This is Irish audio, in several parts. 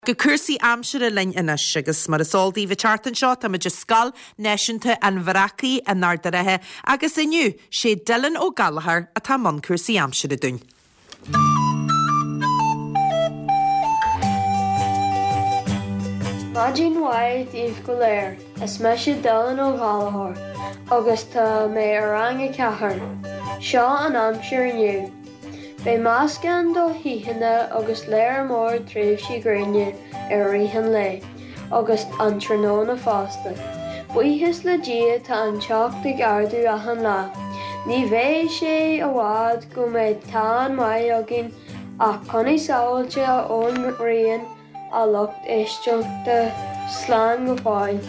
Go cursaí amsir a lein inis agus mar is áildaí bhí teartan seo tá muidir scal neisiúnta an bhracaí a nardarathe agus inniu sé Dylan Ó Gallagher a tá man cursaí amsir a dún. Maidin waid íomh go léir, is me sé Dylan Ó Gallagher, agus tá mé ar rang I cethar, seo an amsir inniu. Bei máscan do híhanna agus léir mór tríomh sí gréine ar rihan le, agus an tróna fásta. Buíthas le dia tá an teach ag ardú achan lá. Ní bheith sé a bhád go méid tá mai agin ach conaí sáilte ón rian a lucht éisteachta slán go fáil.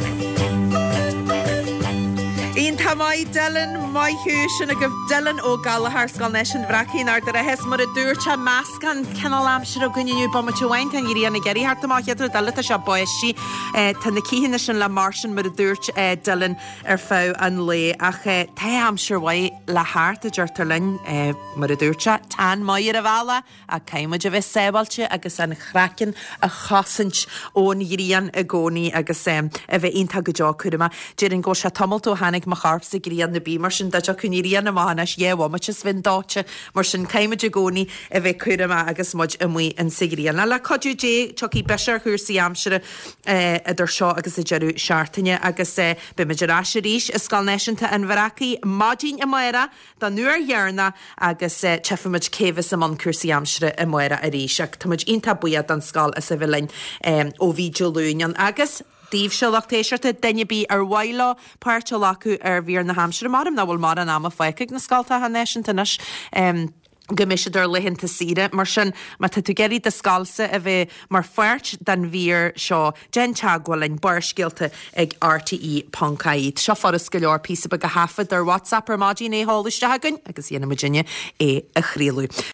Íon tá maith Dylan mai thuúsin a go Dylan Ó Gallagher scal neisiún bhracaí nardarathe mar a dúirte meascan cenal amsir a gcuinniú bomate bhain tan irí anna geirí hartamach iadra Dylan a se buisí tá na cíhanna sin le marsin mar a dúirt Dylan ar fá an lé ach tá amsir bhaid le háart a dúirtar linn mar a dúirte tan mai ar a bhela a caiimiid a bheith sebailte agus an chhracin a chasint ón iríon a gcónaí agus a bheith ionta go deá cuairma déirin go se tomult ó hanig mar charp sa grían na bí mar sin da chuníí na mánas éhhaid is bhín dáte mar sin caiimiid a gcónaí a bheith cuairma agus muid a mí an sigrían. Le codú dé tuí beir chusaí amsire idir seo agus i dearú seaartaine agus bimidirrá se ríis is scal neisiúnta an bhracaí Maidin i mura dá nuair dhearna agus tefamuid céhas am an cursaí amsire i mura a ríiseach Támuid ionta buiad an scal a sa bhlein ó vídeo lúnean agus Díomh se lachtéisiirta daine bí ar bhaile páirte lacu ar bhíar na Hampshire marm na bhfuil mar an am a feiceigh na scalta a neisiúntanas gomisisidir lehinnta síre mar sin má tú geirí de scalsa a bheith mar fuirt den bhír seo genteagháilin buirscéalta ag RTE.caid. Seo foras go leor písa go hafad ar WhatsApp ar Maidin é hálaiste hagann agus dhéana Virginia é a chrílú.